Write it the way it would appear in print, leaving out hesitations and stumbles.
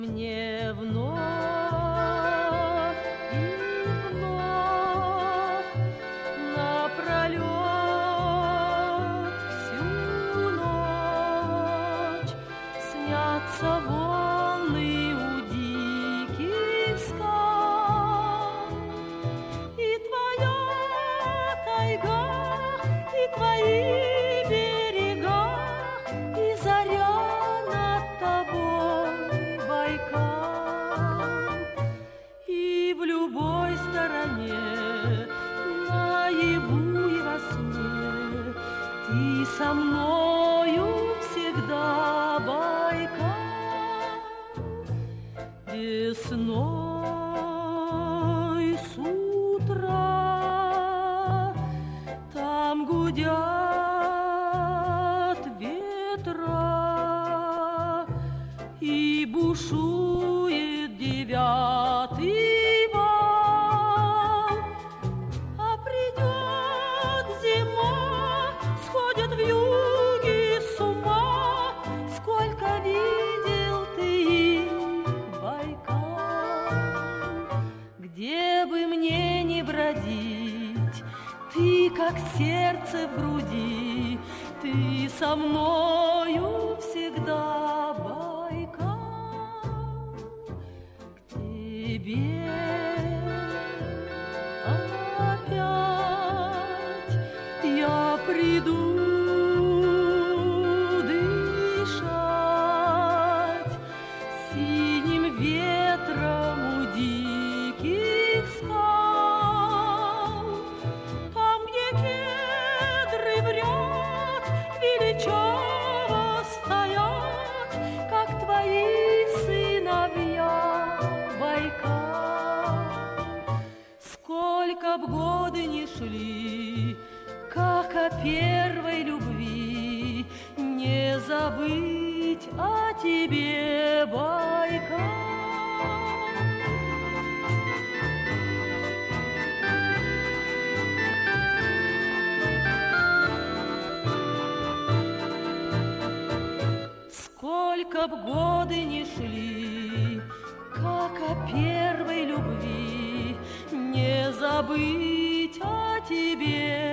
Мне вновь и вновь напролет всю ночь снятся волны у диких скал. И твоя тайга, и твои берега, и заря над тобой Байкал. И в любой стороне, наяву и во сне, ты со мною всегда, Байкал. Весной с утра там гудят ветра, и бушует девятый вал. А придет зима, сходят вьюги с ума, сколько видел ты их, Байкал. Где бы мне ни бродить, ты как сердце в груди, ты со мною всегда, Байкал. К тебе опять я приду дышать синим ветром у диких скал. Там, где кедры в ряд величаво стоят, как твои сыновья, Байкал. Сколько б годы ни шли, как о первой любви, не забыть о тебе, Байкал. Сколько б годы ни шли, как о первой любви, не забыть о тебе,